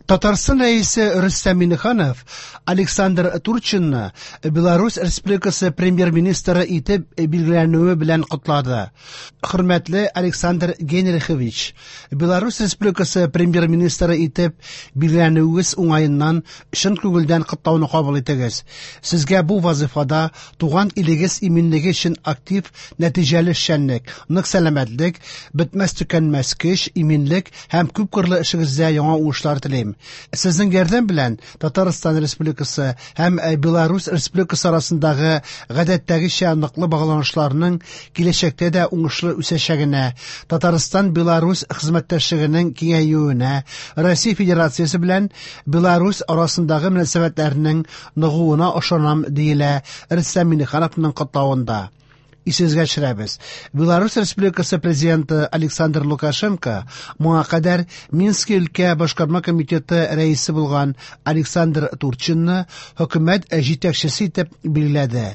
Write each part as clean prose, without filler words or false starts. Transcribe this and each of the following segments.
Татарстан рәисе Рөстәм Миңнеханов Александр Турчинны Беларусь Республикасы премьер-министры итеп билгеләнүе белән котлады. Хөрмәтле Александр Генрихович, Беларусь Республикасы премьер-министры итеп билгеләнүегез уңаеннан чын күңелдән котлауны кабул итегез. Сезгә бу вазифада туган илегез иминлеге өчен актив, нәтиҗәле эшчәнлек, нык сәламәтлек, бетмәс-төкәнмәс көч, иминлек һәм күп кырлы эшегездә яңа уңышлар телим. Сезнең ярдәм белән Татарстан Республикасы һәм Беларусь Республикасы арасындагы гадәттәгечә ныклы багланышларның киләчәктә дә уңышлы үсәчәгенә, Татарстан-Беларусь хезмәттәшлегенең киңәюенә, Россия Федерациясе белән Беларусь арасындагы мөнәсәбәтләрнең ныгуына ышанам диелә Рөстәм Миңнехановның котлавында. Исезгә төшерәбез. Беларусь Республикасы президенты Александр Лукашенко моңа кадәр Минск өлкә башкарма комитеты рәисе булган Александр Турчинны хөкүмәт җитәкчесе итеп билгеләде.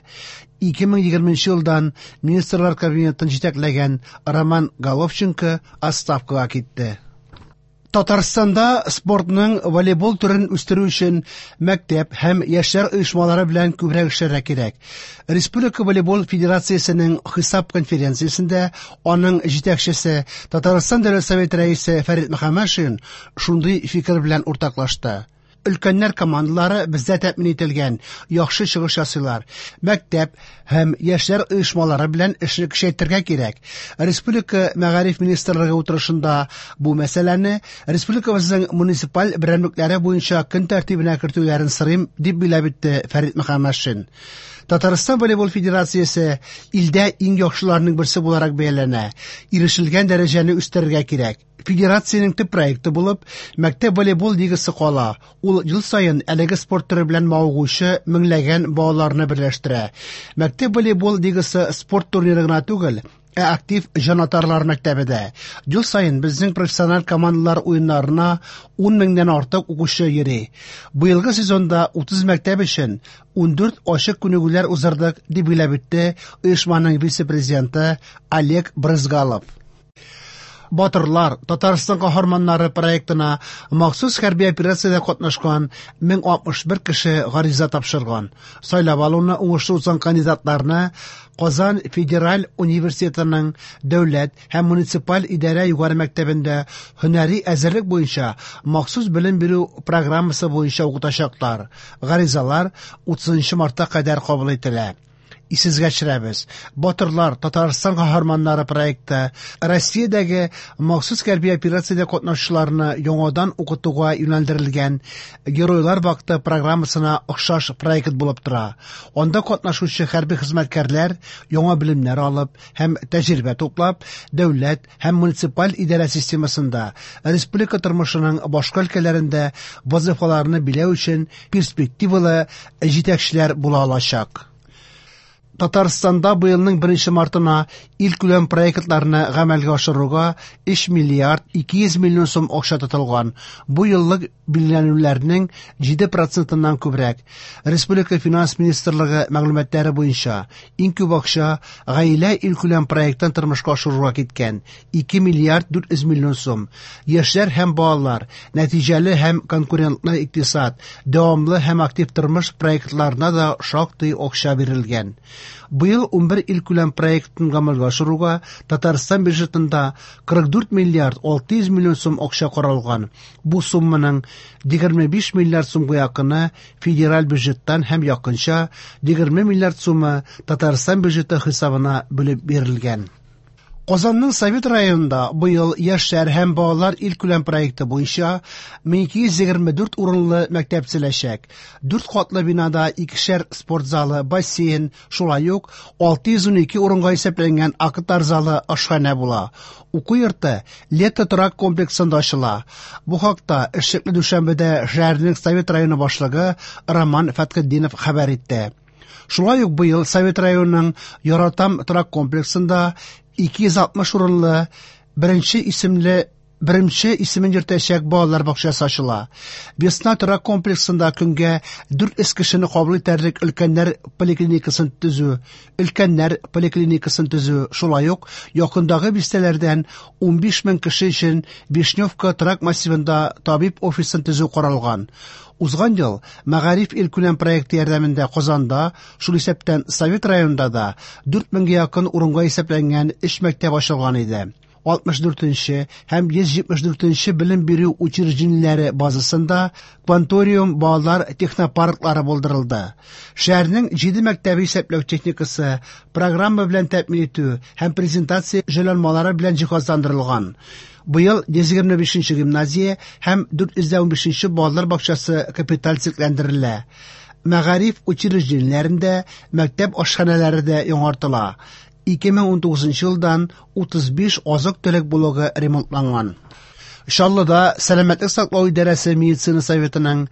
2020 елдан министрлар кабинетын җитәкләгән Роман Головченко отставкага китте. Татарстанда спортның волейбол түрен үстерү өчен мәктәп һәм яшьләр оешмалары белән күбрәк эшләргә кирәк. Республика волейбол федерациясенең хисап конференциясендә аның җитәкчесе Татарстан Дәүләт Советы рәисе Фәрит Мөхәммәтшин шундый фикер белән уртаклашты. Өлкәннәр командалары бездә тәэмин ителгән, яхшы чыгыш ясыйлар. Мәктәп һәм яшьләр оешмалары белән эшне көчәйтергә кирәк. Республика мәгариф министрлыгы утырышында бу мәсьәләне республикабызның муниципаль берәмлекләре буенча көн тәртибенә кертүләрен сорыйм, дип билгеләп үтте Фәрит Мөхәммәтшин. Татарстан волейбол федерациясе илдә иң яхшыларның берсе буларак бәяләнә. Ирешелгән дәрәҗәне үстерергә кирәк. Федерациянең төп проекты булып, мәктәп волейбол лигасы кала. Ул ел саен әлеге спорт төре белән мавыгучы меңләгән балаларны берләштерә. Мәктәп волейбол лигасы спорт турниры гына түгел, актив җанатарлар мәктәбе дә. Ел саен безнең профессиональ командалар уеннарына 10 меңнән артык укучы йөри. Быелгы сезонда 30 мәктәп өчен 14 ачык күнегүләр уздырдык, дип билгеләп үтте оешманың вице-президенты Олег Брызгалов. Батырлар, Татарстан каһарманнары проектына махсус хәрби операциядә катнашкан 1061 кеше гариза тапшырган. Сайлап алуны уңышлы узган кандидатларны Казан Федераль университетының дәүләт һәм муниципаль идарә югары мәктәбендә һөнәри әзерлек буенча махсус белем бирү программасы буенча укытачаклар. Гаризалар 30 мартка кадәр кабул ителә. Исезгә төшерәбез. Батырлар, Татарстан каһарманнары проекты Россиядәге махсус хәрби операциядә катнашучыларны яңадан укытуга юнәлдерелгән Геройлар вакыты программасына охшаш проект булып тора. Анда катнашучы хәрби хезмәткәрләр яңа белемнәр алып һәм тәҗрибә туплап, дәүләт һәм муниципаль идарә системасында республика тормышының башка өлкәләрендә вазифаларны биләү өчен перспективалы җитәкчеләр була алачак. Татарстанда быелның 1 мартына илкүләм проектларны гамәлгә ашыруга 3 миллиард 200 миллион сум акча тотылган. Бу еллык билгеләнүләрнең 7%-нан күбрәк. Республика финанс министрлыгы мәгълүматлары буенча иң күп акча гаилә илкүләм проекттан тормышка ашыруга киткән 2 миллиард 400 миллион сум. Яшьләр һәм балалар, нәтиҗәле һәм конкурентлы икътисад, дәвамлы һәм актив тормыш проектларына да шактый акча бирелгән. Быел 11 илкүләм проектын гамәлгә ашыруга Татарстан бюджетында 44 миллиард 600 миллион сум акча каралган. Бу сумманың 25 миллиард сумга якыны федераль бюджеттан һәм якынча 20 миллиард сумы Татарстан бюджеты хисабына бүлеп бирелгән. Казанның Совет районында быел яшьләр һәм балалар илкүләм проекты буенча 1224 урынлы мәктәп төзеләчәк. 4 катлы бинада 2шәр спорт залы, бассейн, шулай ук 612 урынга исәпләнгән акытар залы, ашханә була. Уку йорты Лето торак комплексында ачыла. Бу хакта Эшлекле Дүшәмбедә шәһәрнең Совет районы башлыгы Роман Фәтхетдинов хәбәр итте. Шулай ук быел Совет районының Яратам торак комплексында 260 урынлы беренче исемле birinchi исемен йөртәчәк балалар бакчасы ачыла. Весна торак комплексында көнгә 400 кешене кабул итәрлек өлкәннәр поликлиникасын төзү, шулай ук якындагы бистәләрдән 15 мең кеше өчен Вишневка торак массивында табиб офисын төзү каралган. Узган ел Мәгариф илкүләм проекты ярдәмендә Казанда, шул исәптән Совет районында да 4000-гә якын урынга исәпләнгән 3 мәктәп ачылган иде. 64-нче һәм 174-нче белем бирү учреждениеләре базасында кванториум балалар технопарклары булдырылды. Шәһәрнең 7 мәктәбе исәпләү техникасы, программа белән тәэмин итү һәм презентация җайланмалары белән җиһазландырылган. Быел 125-нче гимназия һәм 415-нче балалар бакчасы капиталь цикләндерелә. Мәгариф учреждениеләрендә мәктәп ашханәләре дә яңартыла. 2019 елдан 35 азык-төлек блогы ремонтланган. Шаллыда Сәламәтлек саклау идарәсе медицина советының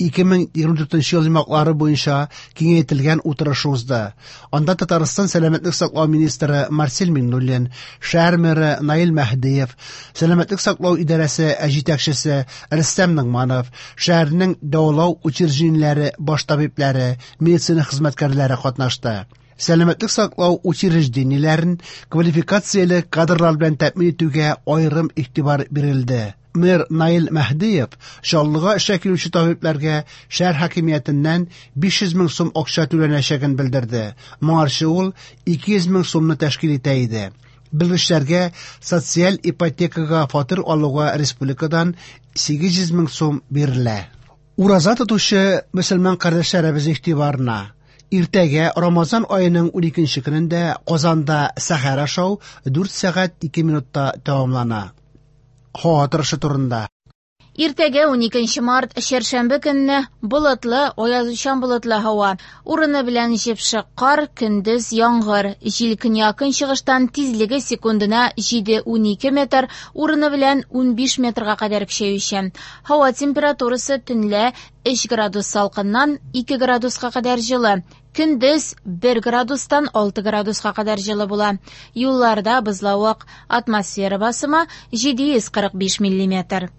2024 ел җимаклары буенча киңәйтелгән утырышы узды. Анда Татарстан Сәламәтлек саклау министры Марсель Миңнуллин, шәһәр мэры Наил Мәһдиев, Сәламәтлек саклау идарәсе җитәкчесе Рөстәм Нигъманов, шәһәрнең дәвалау учреждениеләре баш табиблары, медицина хезмәткәрләре катнашты. Сәламәтлек саклау учреждениеләрен квалификацияле кадрлар белән тәэмин итүгә аерым игътибар бирелде. Мэр Наил Мәһдиев Шаллыга эшкә килүче табибларга шәһәр хакимиятеннән 500 мең сум акча түләнәчәген белдерде. Моңарчы ул 200 мең сумны тәшкил итә иде. Белгечләргә социаль ипотекага фатир алуга республикадан 800 мең сум бирелә. Ураза тотучы мөселман кардәшләребез игътибарына. Иртәгә Рамазан аеның 12-нче көнендә Казанда сәхәр ашау 4 сәгать 2 минутта тәмамлана. Һава торышы турында. Иртәгә 12 март чәршәмбе көнне болытлы, аязучан болытлы һава. Урыны белән җепшек кар, көндез яңгыр. Җил көньяк-көнчыгыштан тизлеге секундына 7-12 метр, урыны белән 15 метрга кадәр көчәючән. Һава температурасы төнлә 3 градус салкыннан 2 градуска кадәр җылы. Көндез 1 градустан 6 градуска кадәр җылы була. Юлларда бозлавык, атмосфера басымы 745 мм.